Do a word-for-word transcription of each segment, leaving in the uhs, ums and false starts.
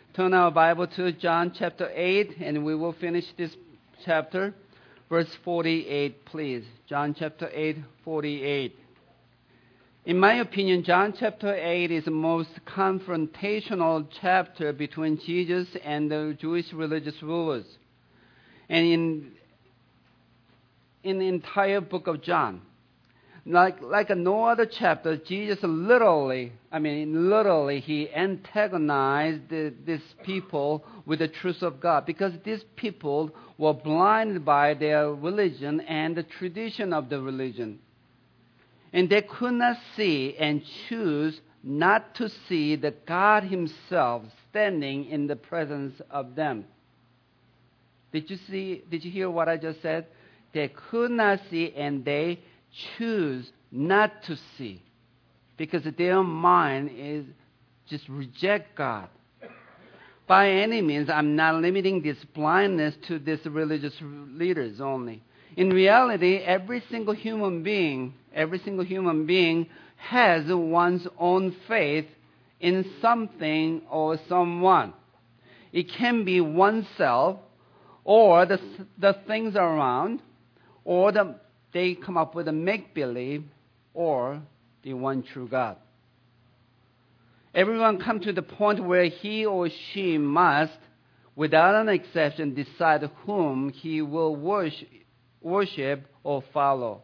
Turn our Bible to John chapter eight, and we will finish this chapter. Verse forty-eight, please. John chapter eight, forty-eight. In my opinion, John chapter eight is the most confrontational chapter between Jesus and the Jewish religious rulers. And in, in the entire book of John, like, like no other chapter, Jesus literally, I mean, literally, he antagonized the, these people with the truth of God, because these people were blinded by their religion and the tradition of the religion. And they could not see and choose not to see the God himself standing in the presence of them. Did you see, did you hear what I just said? They could not see and they choose not to see, because their mind is just reject God. By any means, I'm not limiting this blindness to these religious leaders only. In reality, every single human being, every single human being has one's own faith in something or someone. It can be oneself, or the the things around, or the they come up with a make-believe, or the one true God. Everyone comes to the point where he or she must, without an exception, decide whom he will worship, worship or follow.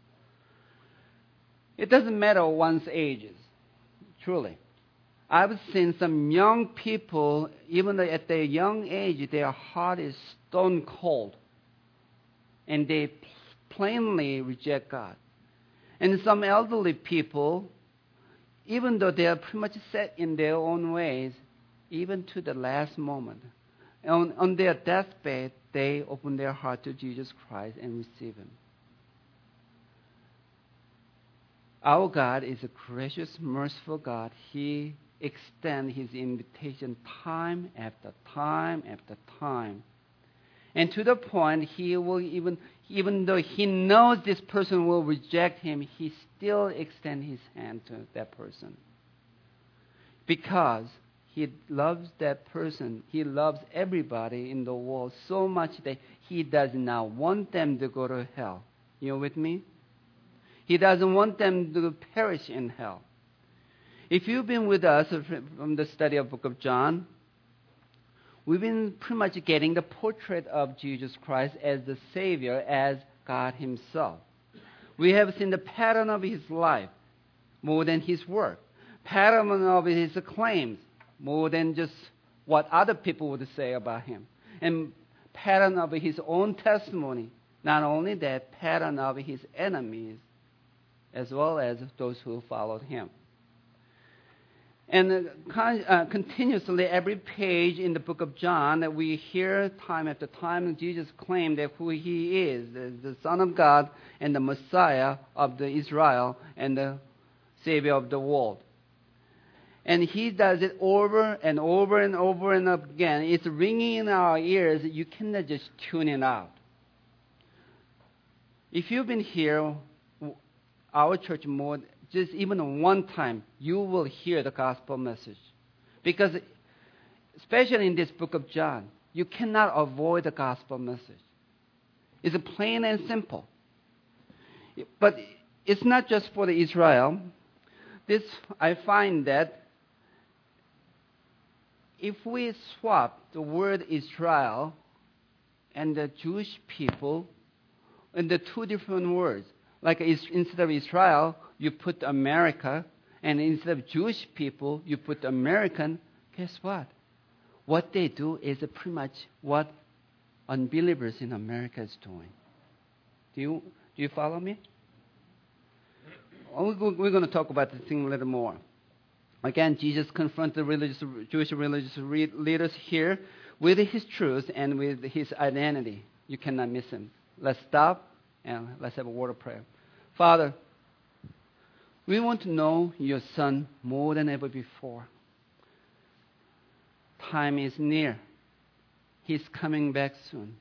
It doesn't matter one's ages, truly. I've seen some young people, even at their young age, their heart is stone cold, and they plainly reject God. And some elderly people, even though they are pretty much set in their own ways, even to the last moment, on, on their deathbed, they open their heart to Jesus Christ and receive Him. Our God is a gracious, merciful God. He extends His invitation time after time after time. And to the point, He will even, even though He knows this person will reject Him, He still extends His hand to that person. Because He loves that person. He loves everybody in the world so much that He does not want them to go to hell. You with me? He doesn't want them to perish in hell. If you've been with us from the study of the book of John, we've been pretty much getting the portrait of Jesus Christ as the Savior, as God Himself. We have seen the pattern of His life more than His work, pattern of His claims more than just what other people would say about Him, and pattern of His own testimony. Not only that, pattern of His enemies, as well as those who followed Him. And uh, con- uh, continuously, every page in the book of John, that we hear time after time, Jesus claimed that who He is, the, the Son of God and the Messiah of the Israel and the Savior of the world. And He does it over and over and over and again. It's ringing in our ears. You cannot just tune it out. If you've been here, our church more, just even one time, you will hear the gospel message. Because, especially in this book of John, you cannot avoid the gospel message. It's plain and simple. But it's not just for the Israel. This, I find that if we swap the word Israel and the Jewish people in the two different words, like instead of Israel, you put America, and instead of Jewish people, you put American, guess what? What they do is pretty much what unbelievers in America is doing. Do you, do you follow me? We're going to talk about this thing a little more. Again, Jesus confronts the religious, Jewish religious leaders here with His truth and with His identity. You cannot miss Him. Let's stop and let's have a word of prayer. Father, we want to know Your Son more than ever before. Time is near. He's coming back soon.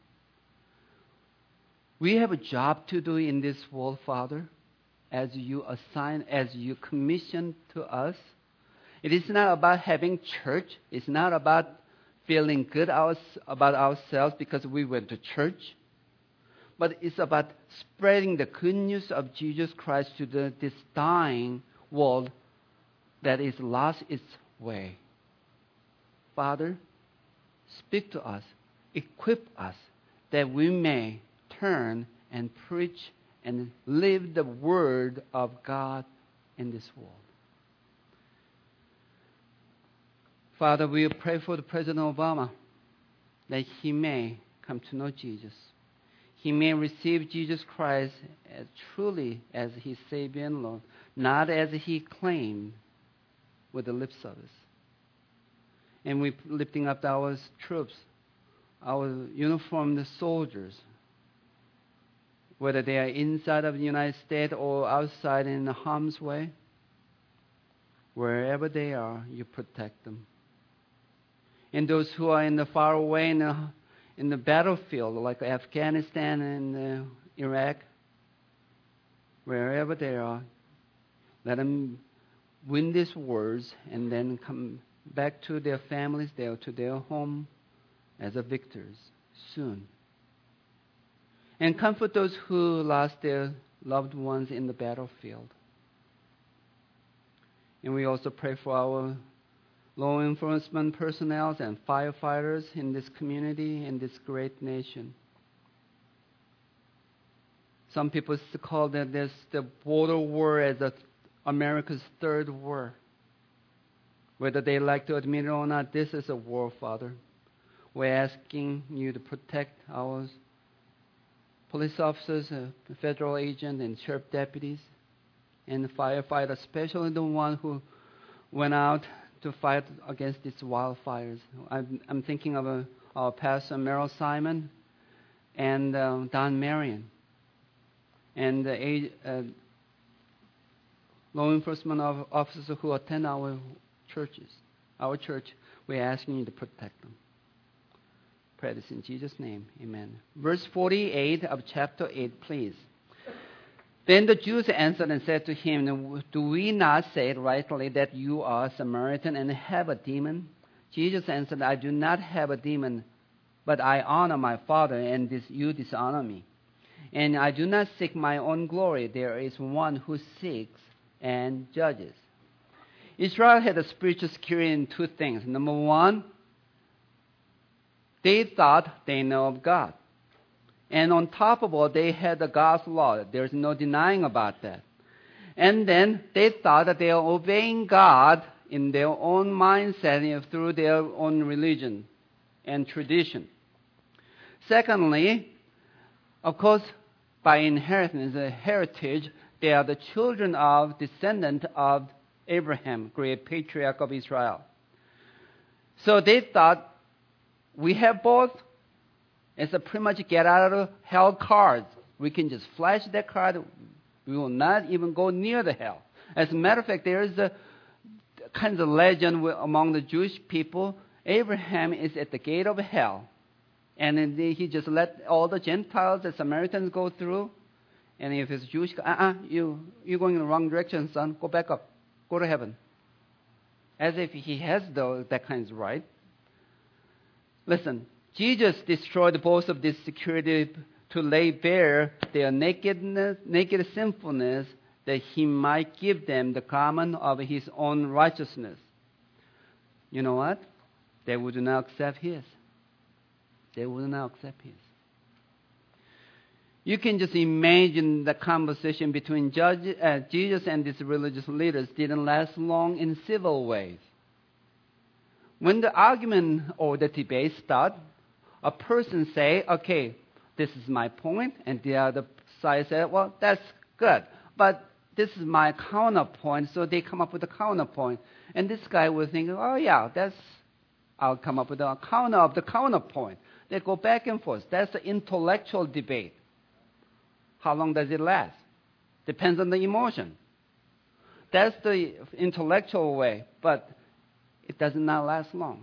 We have a job to do in this world, Father, as You assign, as You commission to us. It is not about having church. It's not about feeling good ours, about ourselves because we went to church, but it's about spreading the good news of Jesus Christ to the, this dying world that is lost its way. Father, speak to us, equip us, that we may turn and preach and live the word of God in this world. Father, we pray for the President Obama, that he may come to know Jesus. He may receive Jesus Christ as truly as his Savior and Lord, not as he claimed with the lip service. And we're lifting up our troops, our uniformed soldiers, whether they are inside of the United States or outside in harm's way. Wherever they are, you protect them. And those who are in the far away in the, in the battlefield, like Afghanistan and uh, Iraq, wherever they are, let them win these wars and then come back to their families, there to their home as a victors soon. And comfort those who lost their loved ones in the battlefield. And we also pray for our law enforcement personnel and firefighters in this community, in this great nation. Some people call that this the border war as a, America's third war. Whether they like to admit it or not, this is a war, Father. We're asking you to protect our police officers, uh, federal agents, and sheriff deputies, and the firefighters, especially the one who went out to fight against these wildfires. I'm, I'm thinking of a, our pastor, Merrill Simon, and uh, Don Marion, and the uh, law enforcement officers who attend our churches, our church. We're asking you to protect them. Pray this in Jesus' name. Amen. Verse forty-eight of chapter eight, please. Then the Jews answered and said to him, do we not say rightly that you are a Samaritan and have a demon? Jesus answered, I do not have a demon, but I honor my Father, and this, you dishonor me. And I do not seek my own glory. There is one who seeks and judges. Israel had a spiritual security in two things. Number one, they thought they know of God. And on top of all, they had the God's law. There's no denying about that. And then they thought that they are obeying God in their own mindset through their own religion and tradition. Secondly, of course, by inheritance, a heritage, they are the children of, descendant of Abraham, great patriarch of Israel. So they thought, we have both. It's a pretty much get out of hell card. We can just flash that card. We will not even go near the hell. As a matter of fact, there is a kind of legend among the Jewish people. Abraham is at the gate of hell. And then he just let all the Gentiles, the Samaritans go through. And if it's Jewish, uh-uh, you, you're going in the wrong direction, son. Go back up. Go to heaven. As if he has those, that kind of right. Listen, Jesus destroyed both of these security to lay bare their nakedness, naked sinfulness, that he might give them the garment of his own righteousness. You know what? They would not accept his. They would not accept his. You can just imagine the conversation between judge, uh, Jesus and these religious leaders didn't last long in civil ways. When the argument or the debate starts, a person say, okay, this is my point, and the other side said, well, that's good, but this is my counterpoint, so they come up with a counterpoint. And this guy will think, oh yeah, that's, I'll come up with a counter of the counterpoint. They go back and forth. That's the intellectual debate. How long does it last? Depends on the emotion. That's the intellectual way, but it does not last long.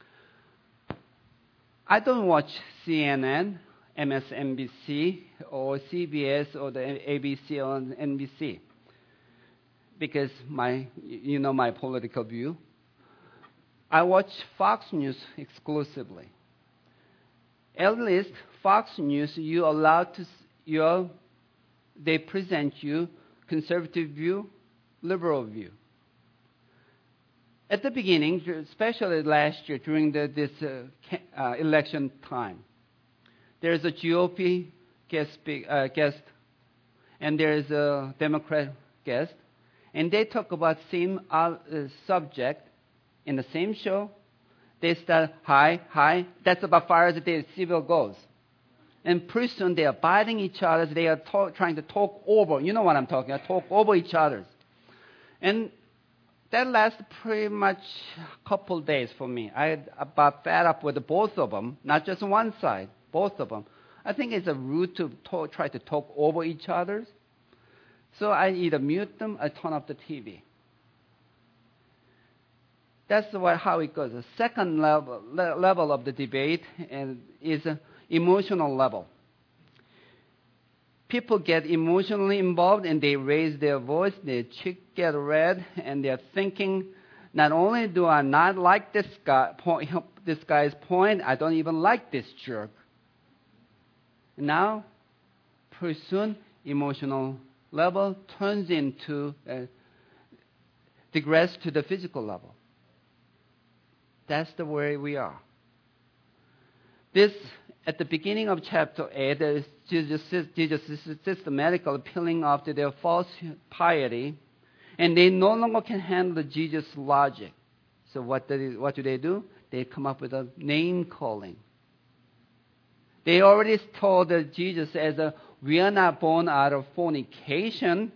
I don't watch C N N, M S N B C, or C B S, or the A B C or N B C, because my, you know my political view. I watch Fox News exclusively. At least Fox News, you allowed to, you they present you conservative view, liberal view. At the beginning, especially last year during the, this uh, uh, election time, there's a G O P guest, uh, guest, and there's a Democrat guest, and they talk about same uh, subject in the same show. They start, hi, hi. That's about far as the civil goes. And pretty soon they are biting each other. They are talk, trying to talk over. You know what I'm talking about. Talk over each other. And that lasted pretty much a couple days for me. I about fed up with both of them, not just one side, both of them. I think it's a route to talk, try to talk over each other. So I either mute them or turn off the T V. That's what, how it goes. The second level, le- level of the debate and is an emotional level. People get emotionally involved and they raise their voice, their cheek get red, and they're thinking, not only do I not like this guy, point, this guy's point, I don't even like this jerk. Now, pretty soon, emotional level turns into, uh, digress to the physical level. That's the way we are. This, at the beginning of chapter eight, Jesus, Jesus is systematically peeling off to their false piety, and they no longer can handle Jesus' logic. So what do they, what do they do? They come up with a name calling. They already told Jesus as a, we are not born out of fornication.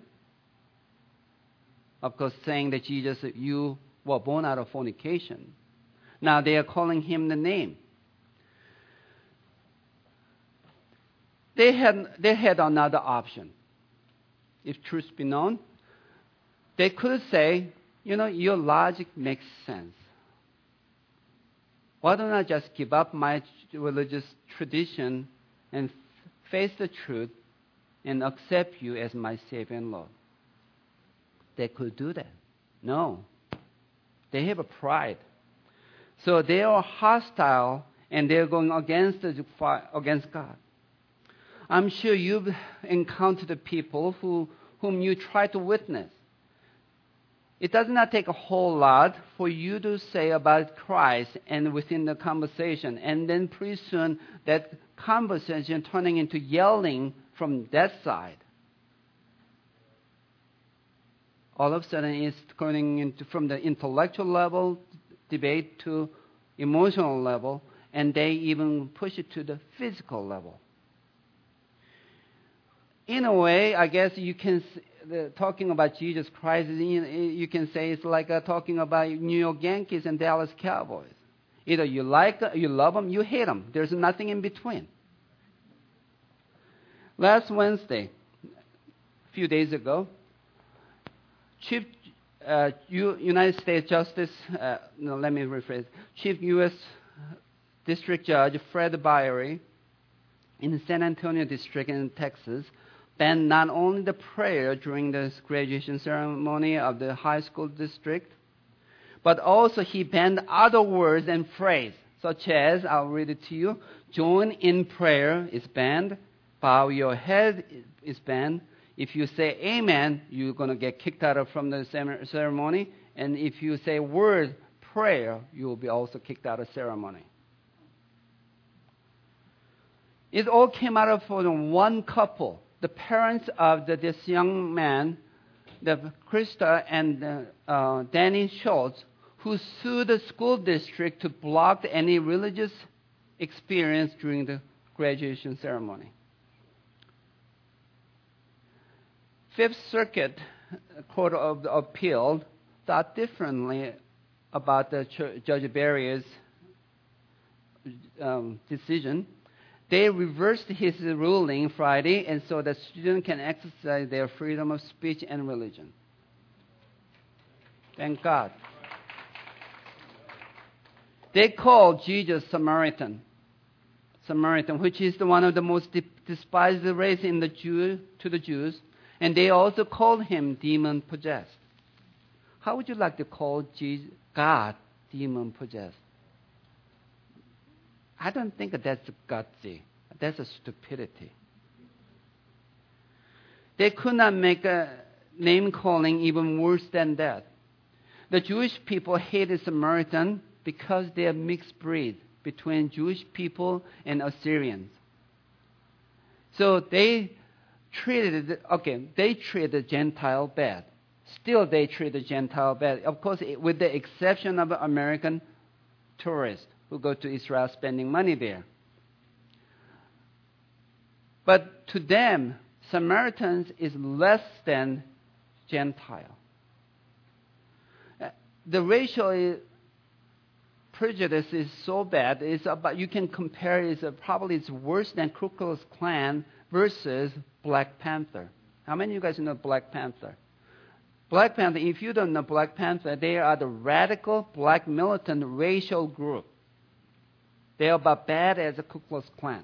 Of course, saying that Jesus, you were born out of fornication. Now they are calling him the name. They had, they had another option. If truth be known, they could say, you know, your logic makes sense. Why don't I just give up my religious tradition and face the truth and accept you as my Savior and Lord? They could do that. No. They have a pride. So they are hostile and they're going against, the, against God. I'm sure you've encountered people who, whom you try to witness. It does not take a whole lot for you to say about Christ and within the conversation. And then pretty soon that conversation turning into yelling from that side. All of a sudden it's turning into from the intellectual level debate to emotional level, and they even push it to the physical level. In a way, I guess you can, the, talking about Jesus Christ, you can say it's like uh, talking about New York Yankees and Dallas Cowboys. Either you like, you love them, you hate them. There's nothing in between. Last Wednesday, a few days ago, Chief uh, U, United States Justice, uh, no, let me rephrase, Chief U S District Judge Fred Biery in the San Antonio District in Texas banned not only the prayer during the graduation ceremony of the high school district, but also he banned other words and phrases, such as, I'll read it to you, join in prayer is banned, bow your head is banned. If you say amen, you're going to get kicked out of from the ceremony. And if you say word prayer, you will be also kicked out of ceremony. It all came out of one couple. The parents of the, this young man, the Krista and uh, uh, Danny Schultz, who sued the school district to block any religious experience during the graduation ceremony. Fifth Circuit Court of Appeal thought differently about the Ch- Judge Barry's um, decision. They reversed his ruling Friday, and so that students can exercise their freedom of speech and religion. Thank God. They called Jesus Samaritan, Samaritan, which is the one of the most de- despised race in the Jew to the Jews. And they also called him demon-possessed. How would you like to call Jesus, God demon possessed. I don't think that's gutsy. That's a stupidity. They could not make a name calling even worse than that. The Jewish people hated Samaritan because they are mixed breed between Jewish people and Assyrians. So they treated, okay, they treated the Gentile bad. Still they treat the Gentile bad. Of course, with the exception of American tourists who go to Israel spending money there. But to them, Samaritans is less than Gentile. The racial prejudice is so bad. It's about, you can compare it, it's probably it's worse than Ku Klux Klan versus Black Panther. How many of you guys know Black Panther? Black Panther, if you don't know Black Panther, they are the radical black militant racial group. They are about bad as a Ku Klux Klan.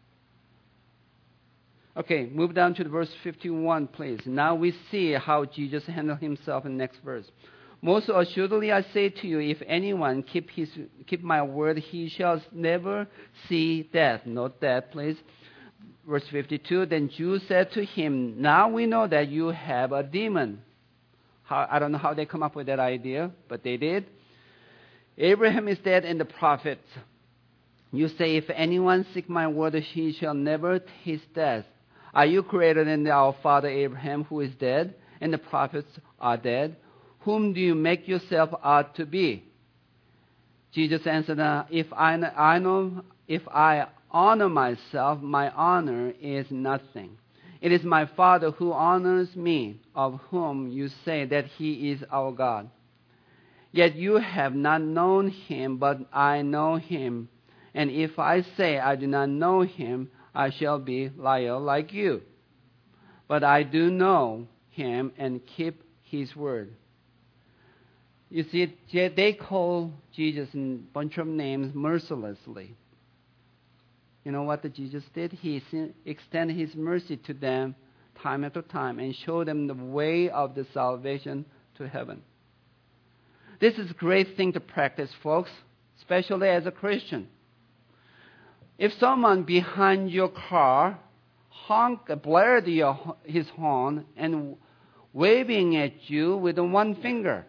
Okay, move down to the verse fifty-one, please. Now we see how Jesus handled himself in the next verse. Most assuredly I say to you, if anyone keep his keep my word, he shall never see death. Note that, please. Verse fifty-two, then Jews said to him, now we know that you have a demon. How, I don't know how they come up with that idea, but they did. Abraham is dead and the prophets. You say, if anyone seek my word, he shall never taste death. Are you greater than our father Abraham, who is dead, and the prophets are dead? Whom do you make yourself out to be? Jesus answered, if I, I know, if I honor myself, my honor is nothing. It is my Father who honors me, of whom you say that he is our God. Yet you have not known him, but I know him. And if I say I do not know him, I shall be liar like you. But I do know him and keep his word. You see, they call Jesus a bunch of names mercilessly. You know what Jesus did? He extended his mercy to them time after time and showed them the way of the salvation to heaven. This is a great thing to practice, folks, especially as a Christian. If someone behind your car honk, blared your, his horn and waving at you with one finger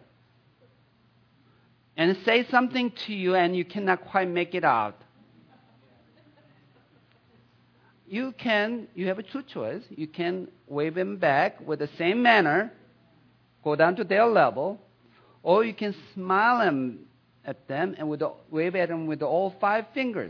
and say something to you and you cannot quite make it out, you can, you have a two choice. You can wave him back with the same manner, go down to their level, or you can smile him at them and with the, wave at them with all five fingers.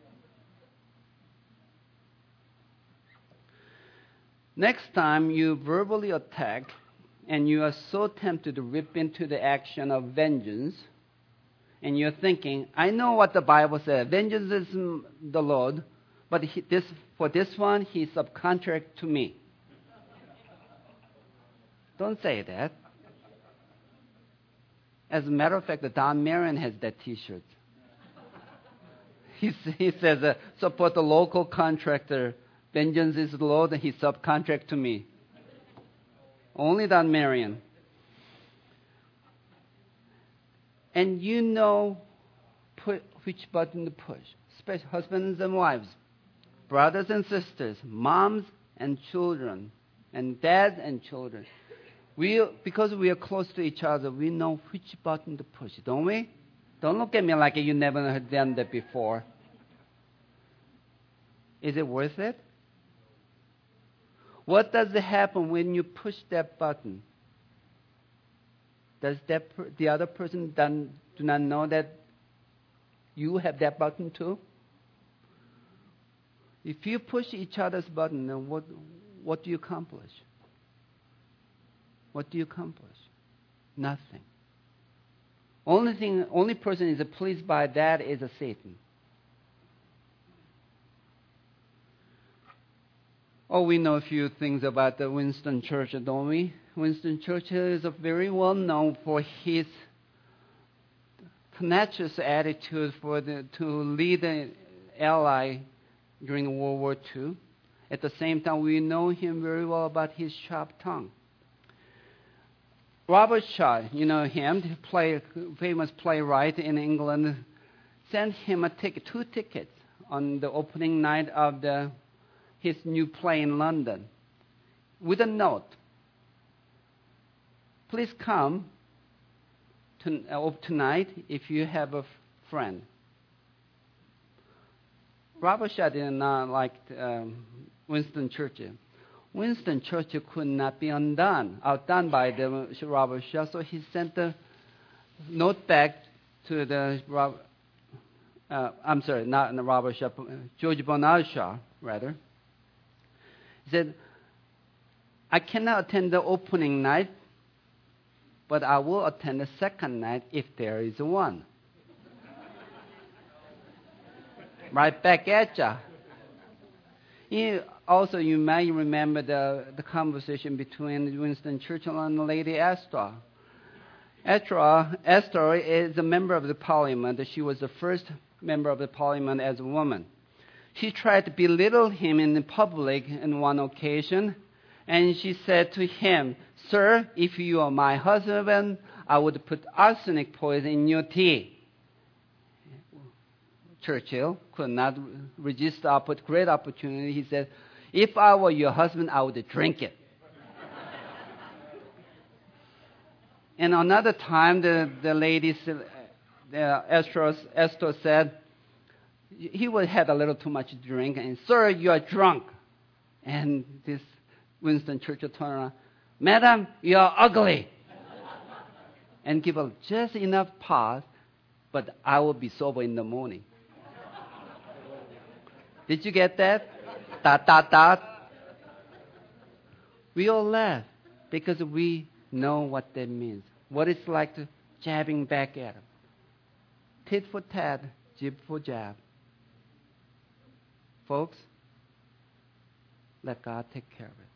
Next time you verbally attack and you are so tempted to rip into the action of vengeance, and you're thinking, I know what the Bible says, vengeance is the Lord, but he, this, for this one, he's subcontract to me. Don't say that. As a matter of fact, Don Marion has that T-shirt. He, he says, uh, support the local contractor. Vengeance is the Lord, and he subcontract to me. Only Don Marion. And you know put, which button to push, especially husbands and wives, brothers and sisters, moms and children, and dads and children. We, because we are close to each other, we know which button to push, don't we? Don't look at me like you never had done that before. Is it worth it? What does happen when you push that button? Does that per, the other person done, do not know that you have that button too? If you push each other's button, then what, what do you accomplish? What do you accomplish? Nothing. Only thing, only person is pleased by that is a Satan. Oh, we know a few things about the Winston Churchill, don't we? Winston Churchill is very well known for his tenacious attitude for the, to lead the Ally during World War Two. At the same time, we know him very well about his sharp tongue. Robert Shaw, you know him, the play, famous playwright in England, sent him a ticket, two tickets on the opening night of the, his new play in London with a note. Please come to, uh, tonight if you have a friend. Robert Shaw did not like um, Winston Churchill. Winston Churchill could not be undone, outdone by the Robert Shaw, so he sent a note back to the Robert, uh, I'm sorry, not the Robert Shaw, George Bernard Shaw, rather. He said, I cannot attend the opening night, but I will attend the second night if there is one. Right back at ya. You, also, you may remember the, the conversation between Winston Churchill and Lady Astor. Astor. Astor is a member of the parliament. She was the first member of the parliament as a woman. She tried to belittle him in public on one occasion, and she said to him, Sir, if you are my husband, I would put arsenic poison in your tea. Churchill could not resist the great opportunity. He said, if I were your husband, I would drink it. And another time, the, the lady, uh, Esther, Esther said, he would had a little too much drink, and, Sir, you are drunk. And this Winston Churchill turned around, Madam, you are ugly. And give her just enough pause, but I will be sober in the morning. Did you get that? Dot, dot, dot. We all laugh because we know what that means. What it's like to jabbing back at them. Tit for tat, jib for jab. Folks, let God take care of it.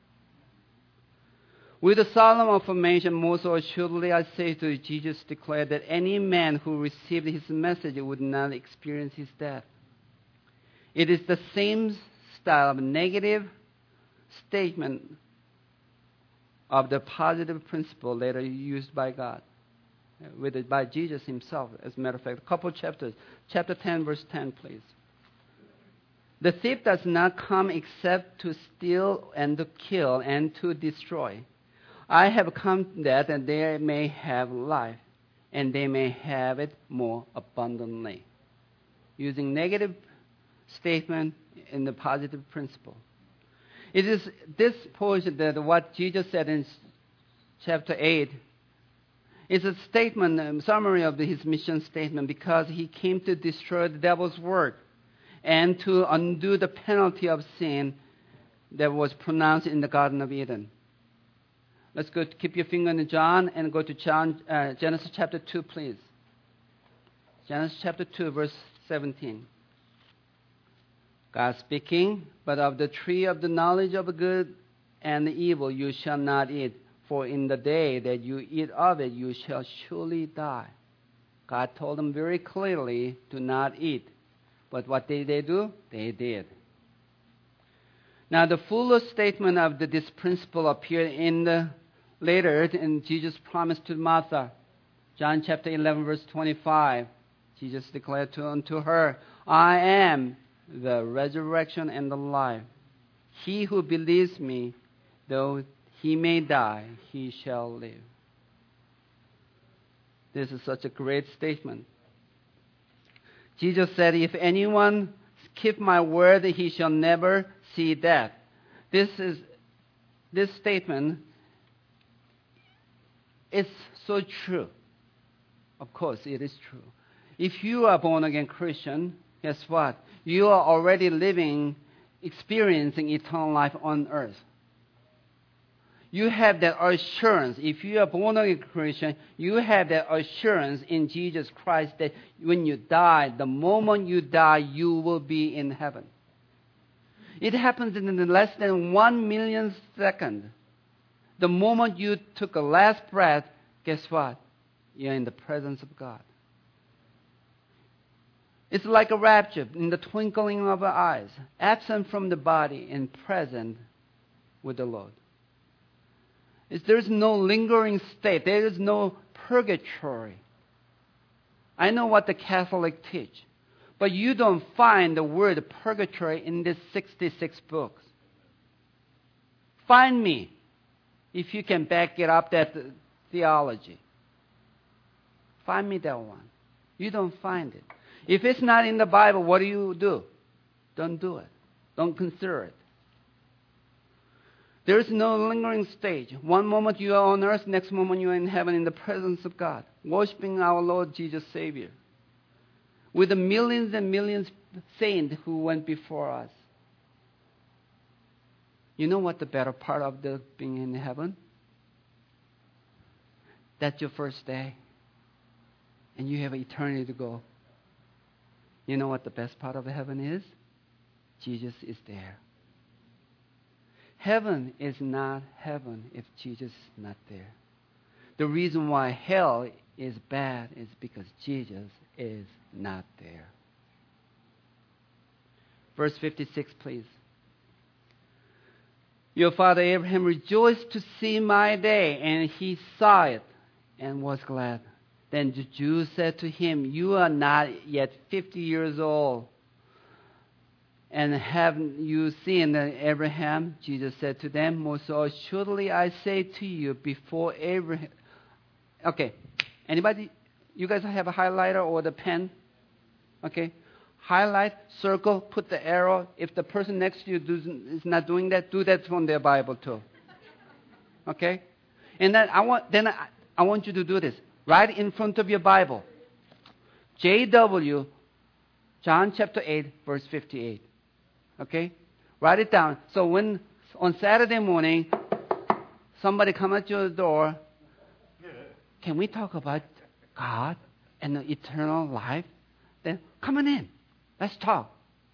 With a solemn affirmation, most assuredly I say to you, Jesus declared that any man who received his message would not experience his death. It is the same style of negative statement of the positive principle later used by God, with it by Jesus himself, as a matter of fact. A couple chapters. Chapter ten, verse ten, please. The thief does not come except to steal and to kill and to destroy. I have come that and they may have life, and they may have it more abundantly. Using negative statement in the positive principle. It is this portion that what Jesus said in chapter eight is a statement, a summary of his mission statement, because he came to destroy the devil's work and to undo the penalty of sin that was pronounced in the Garden of Eden. Let's go to, keep your finger in John and go to John, uh, Genesis chapter two, please. Genesis chapter two, verse seventeen. God speaking, but of the tree of the knowledge of good and evil you shall not eat, for in the day that you eat of it you shall surely die. God told them very clearly to not eat. But what did they do? They did. Now the fullest statement of the, this principle appeared in the later in Jesus' promise to Martha. John chapter eleven, verse twenty-five. Jesus declared to unto her, I am the resurrection and the life. He who believes me, though he may die, he shall live. This is such a great statement. Jesus said, if anyone keep my word, he shall never see death. This is this statement is so true. Of course, it is true. If you are born again Christian, guess what? You are already living, experiencing eternal life on earth. You have that assurance. If you are born again Christian, you have that assurance in Jesus Christ that when you die, the moment you die, you will be in heaven. It happens in less than one millionth second. The moment you took a last breath, guess what? You're in the presence of God. It's like a rapture in the twinkling of our eyes, absent from the body and present with the Lord. There's no lingering state. There is no purgatory. I know what the Catholic teach, but you don't find the word purgatory in these sixty-six books. Find me if you can back it up, that theology. Find me that one. You don't find it. If it's not in the Bible, what do you do? Don't do it. Don't consider it. There is no lingering stage. One moment you are on earth, next moment you are in heaven in the presence of God, worshiping our Lord Jesus Savior, with the millions and millions of saints who went before us. You know what the better part of the being in heaven? That's your first day, and you have eternity to go. You know what the best part of heaven is? Jesus is there. Heaven is not heaven if Jesus is not there. The reason why hell is bad is because Jesus is not there. Verse fifty-six, please. Your father Abraham rejoiced to see my day, and he saw it and was glad. Then the Jews said to him, you are not yet fifty years old, and have you seen Abraham? Jesus said to them, most assuredly I say to you, before Abraham... Okay, anybody, you guys have a highlighter or the pen? Okay, highlight, circle, put the arrow. If the person next to you does, is not doing that, do that from their Bible too. Okay? And then I want, then I, I want you to do this. Right in front of your Bible. J W, John chapter eight, verse fifty-eight. Okay? Write it down. So when on Saturday morning, somebody come at your door, can we talk about God and the eternal life? Then come on in. Let's talk.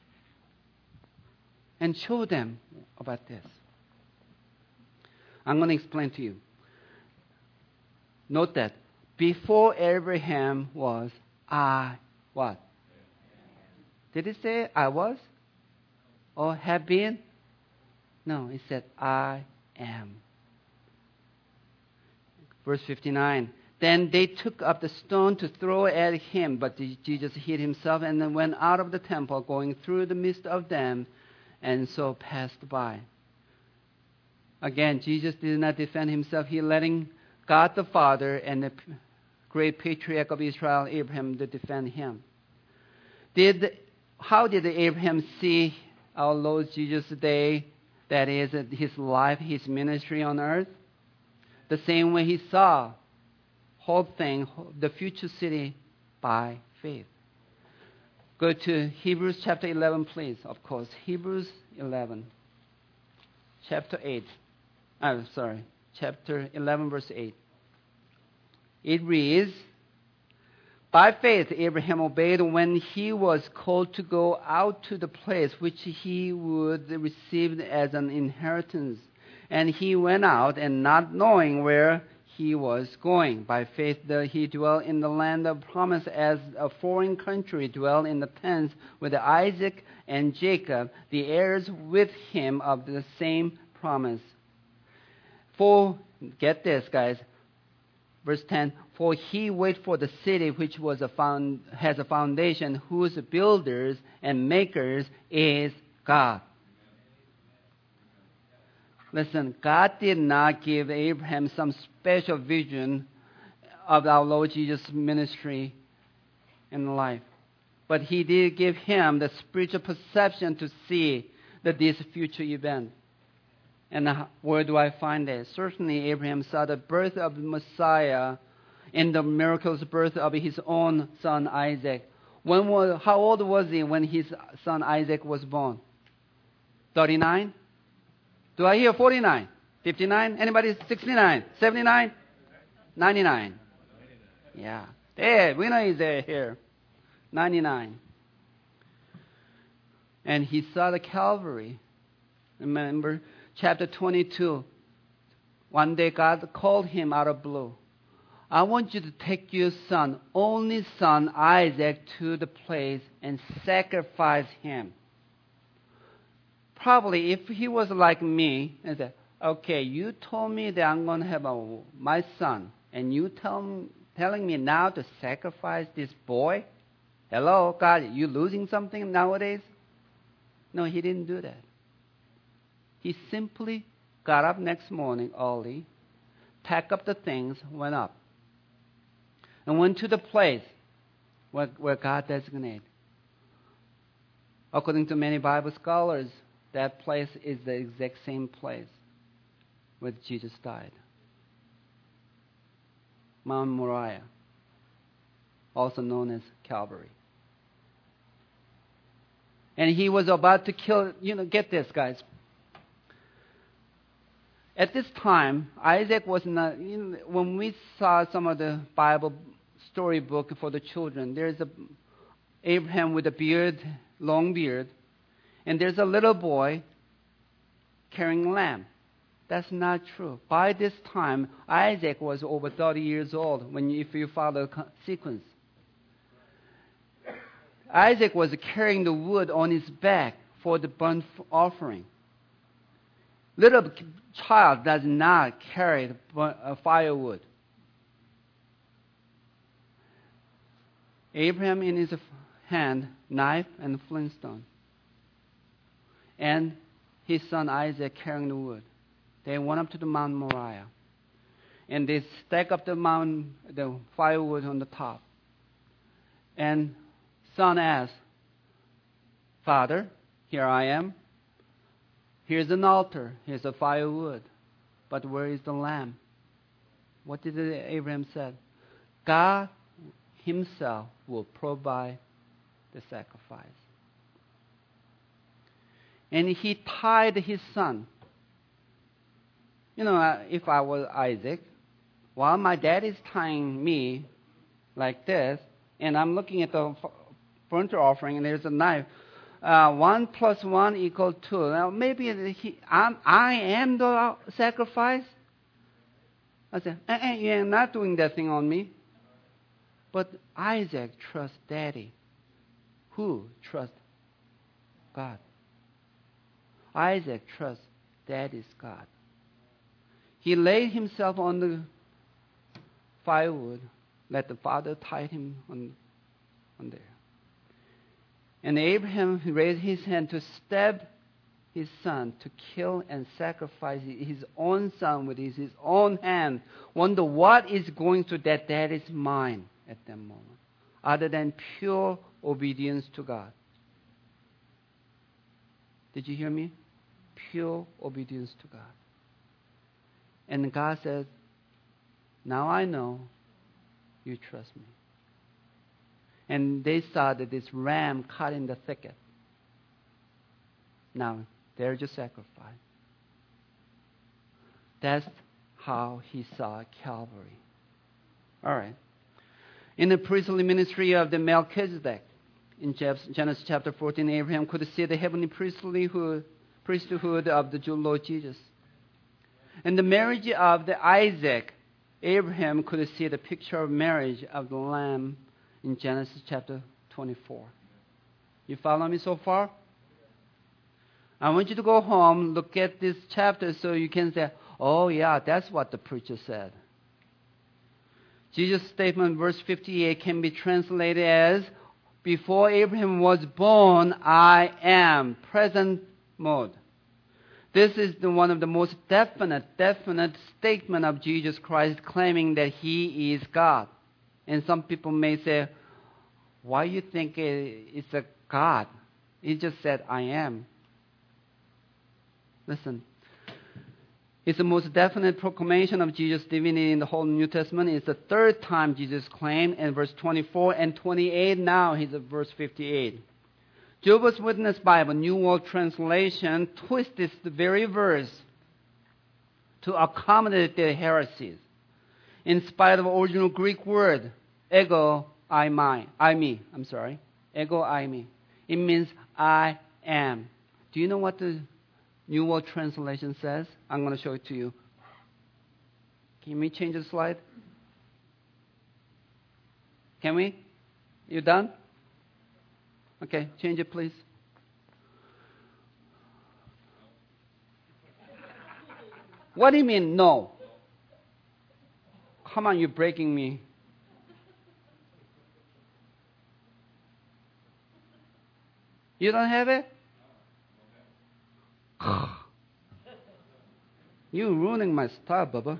And show them about this. I'm going to explain to you. Note that before Abraham was, I what? Did it say I was? Or have been? No, it said I am. Verse fifty-nine. Then they took up the stone to throw at him, but Jesus hid himself and then went out of the temple, going through the midst of them, and so passed by. Again, Jesus did not defend himself. He letting God the Father and the great patriarch of Israel, Abraham, to defend him. Did how did Abraham see our Lord Jesus' day, that is, his life, his ministry on earth? The same way he saw whole thing, the future city, by faith. Go to Hebrews chapter eleven, please. Of course, Hebrews eleven, chapter eight. I'm sorry, chapter eleven, verse eight. It reads, by faith Abraham obeyed when he was called to go out to the place which he would receive as an inheritance. And he went out, and not knowing where he was going. By faith he dwelt in the land of promise, as a foreign country, dwelt in the tents with Isaac and Jacob, the heirs with him of the same promise. For, get this guys, verse ten, for he wait for the city which was a found, has a foundation, whose builders and makers is God. Listen, God did not give Abraham some special vision of our Lord Jesus' ministry and life. But he did give him the spiritual perception to see that this future event. And where do I find it? Certainly Abraham saw the birth of the Messiah in the miraculous birth of his own son Isaac. When was, how old was he when his son Isaac was born? thirty-nine? Do I hear forty-nine? fifty-nine? Anybody? sixty-nine? seventy-nine? ninety-nine? Yeah. There, winner is there here. ninety-nine. And he saw the Calvary. Remember, chapter twenty-two. One day God called him out of blue. I want you to take your son, only son Isaac, to the place and sacrifice him. Probably if he was like me and said, okay, you told me that I'm going to have a, my son, and you tell, telling me now to sacrifice this boy? Hello, God, you losing something nowadays? No, he didn't do that. He simply got up next morning early, packed up the things, went up, and went to the place where, where God designated. According to many Bible scholars, that place is the exact same place where Jesus died. Mount Moriah, also known as Calvary. And he was about to kill, you know, get this, guys. At this time, Isaac was not, you know, when we saw some of the Bible storybook for the children, there's a Abraham with a beard, long beard, and there's a little boy carrying a lamb. That's not true. By this time, Isaac was over thirty years old, when you, if you follow the sequence. Isaac was carrying the wood on his back for the burnt offering. Little child does not carry the burnt, uh, firewood. Abraham in his hand, knife and flintstone. And his son Isaac carrying the wood. They went up to the Mount Moriah. And they stacked up the mountain, the firewood on the top. And son asked, Father, here I am. Here's an altar. Here's a firewood. But where is the lamb? What did Abraham say? God himself will provide the sacrifice. And he tied his son. You know, if I was Isaac, while my dad is tying me like this, and I'm looking at the burnt offering, and there's a knife, uh, one plus one equals two. Now, maybe he, I'm, I am the sacrifice. I said, eh, eh, you're not doing that thing on me. But Isaac trusts Daddy. Who trusts God? Isaac trusts Daddy's God. He laid himself on the firewood, let the father tie him on, on there. And Abraham raised his hand to stab his son, to kill and sacrifice his own son with his, his own hand. Wonder what is going through that daddy's mind at that moment, other than pure obedience to God. Did you hear me? Pure obedience to God. And God says, now I know you trust me. And they saw that this ram caught in the thicket. Now, there's your sacrifice. That's how he saw Calvary. All right. In the priestly ministry of the Melchizedek, in Genesis chapter fourteen, Abraham could see the heavenly priesthood, priesthood of the Lord Jesus. In the marriage of the Isaac, Abraham could see the picture of marriage of the Lamb in Genesis chapter twenty-four. You follow me so far? I want you to go home, look at this chapter so you can say, oh yeah, that's what the preacher said. Jesus' statement, verse fifty-eight, can be translated as, before Abraham was born, I am. Present mode. This is the one of the most definite, definite statement of Jesus Christ claiming that He is God. And some people may say, why you think it's a God? He just said, I am. Listen. It's the most definite proclamation of Jesus' divinity in the whole New Testament. It's the third time Jesus claimed in verse twenty-four and twenty-eight. Now he's at verse fifty-eight. Jehovah's Witness Bible, New World Translation, twists this very verse to accommodate their heresies. In spite of the original Greek word, ego, I, my, I, me, I'm sorry. Ego, I, me. It means I am. Do you know what the New World Translation says? I'm going to show it to you. Can we change the slide? Can we? You done? Okay, change it, please. What do you mean, no? Come on, you're breaking me. You don't have it? You're ruining my style, Bubba.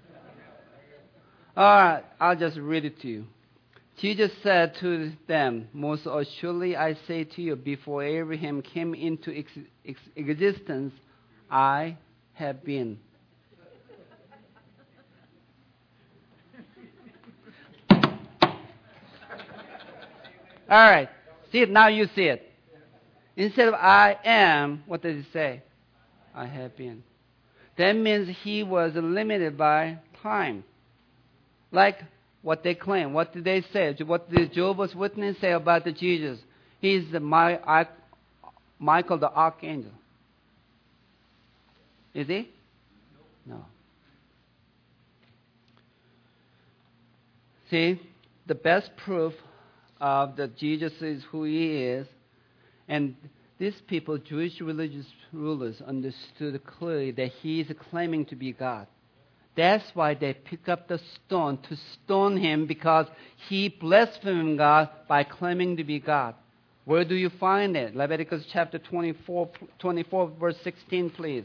All right, I'll just read it to you. Jesus said to them, most assuredly I say to you, before Abraham came into ex- ex- existence, I have been. All right, see it, now you see it. Instead of I am, what does it say? I have been. That means he was limited by time. Like what they claim. What did they say? What did Jehovah's Witness say about the Jesus? He's the My, Michael the Archangel. Is he? No. See, the best proof of that Jesus is who he is, and these people, Jewish religious rulers, understood clearly that he is claiming to be God. That's why they pick up the stone to stone him, because he blasphemed God by claiming to be God. Where do you find it? Leviticus chapter twenty-four, twenty-four verse sixteen, please.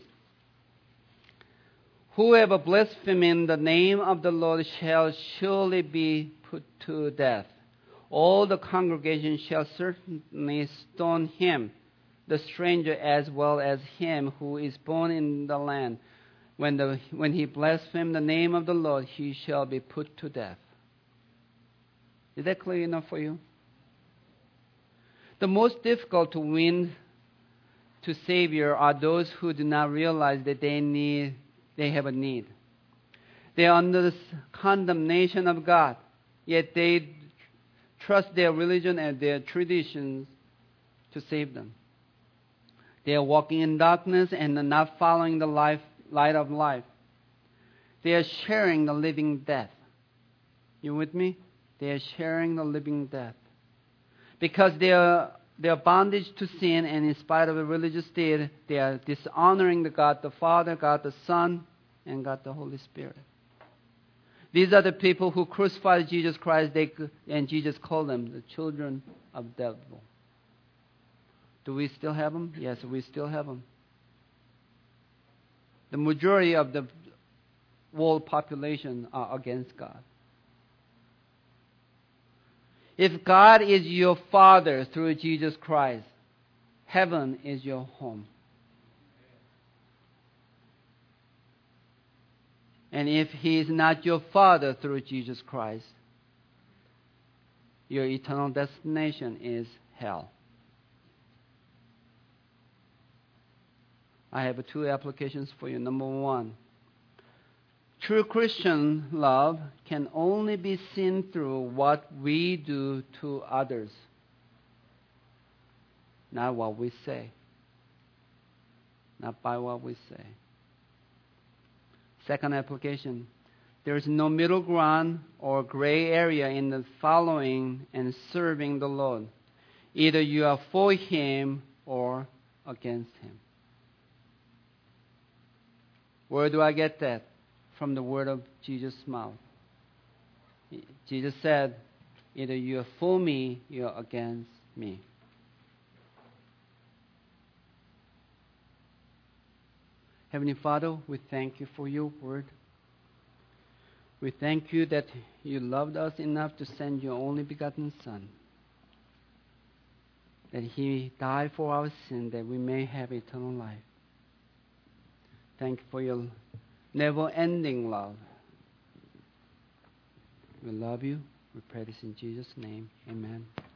Whoever blasphemes the name of the Lord shall surely be put to death. All the congregation shall certainly stone him, the stranger as well as him who is born in the land. When, the, when he blasphemes the name of the Lord, he shall be put to death. Is that clear enough for you? The most difficult to win to Savior are those who do not realize that they need, they have a need. They are under the condemnation of God, yet they trust their religion and their traditions to save them. They are walking in darkness and are not following the life, light of life. They are sharing the living death. You with me? They are sharing the living death. Because they are, they are bondage to sin, and in spite of a religious deed, they are dishonoring the God the Father, God the Son, and God the Holy Spirit. These are the people who crucified Jesus Christ, they, and Jesus called them the children of the devil. Do we still have them? Yes, we still have them. The majority of the world population are against God. If God is your Father through Jesus Christ, heaven is your home. And if He is not your Father through Jesus Christ, your eternal destination is hell. I have two applications for you. Number one, true Christian love can only be seen through what we do to others, not what we say, not by what we say. Second application, there is no middle ground or gray area in the following and serving the Lord. Either you are for Him or against Him. Where do I get that? From the word of Jesus' mouth. Jesus said, either you are for me, you are against me. Heavenly Father, we thank you for your word. We thank you that you loved us enough to send your only begotten Son, that He died for our sin, that we may have eternal life. Thank you for your never-ending love. We love you. We pray this in Jesus' name. Amen.